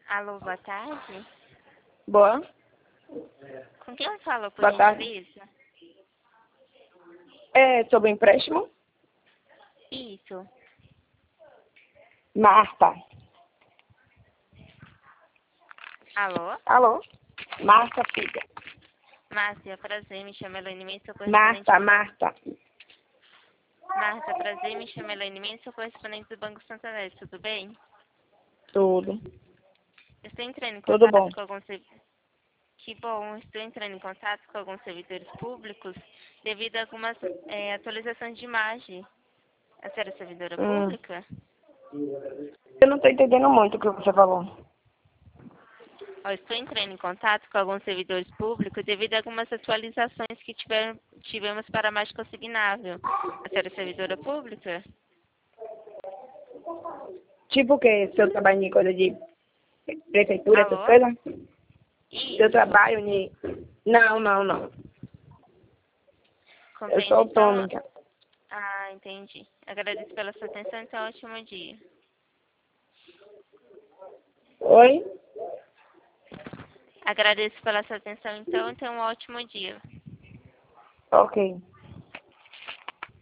Alô, boa tarde. Boa. Com quem eu falo, por Boa tarde. gentileza? É sobre empréstimo? Isso. Marta. Alô? Alô? Marta, filha. Márcia, prazer, me chamo Elaine Mendes, sou correspondente Marta, do Banco... Marta. Marta, prazer, me chamo Elaine Mendes, sou correspondente do Banco Santander, tudo bem? Tudo. Eu estou entrando em Tudo bom. contato com alguns... Que bom, estou entrando em contato com alguns servidores públicos devido a algumas atualizações de imagem. A senhora é servidora pública? Eu não estou entendendo muito o que você falou. Ó, estou entrando em contato com alguns servidores públicos devido a algumas atualizações que tivemos para a mágica consignável. A senhora é servidora pública? Tipo o quê? Seu trabalho em coisa de prefeitura, essas Alô? coisas? Seu Isso. trabalho em... Não, não, não. Eu sou Compreendo, então... autônoma. Ah, entendi. Agradeço pela sua atenção, então, ótimo dia. Oi? Agradeço pela sua atenção, então, e tenha um ótimo dia. Ok.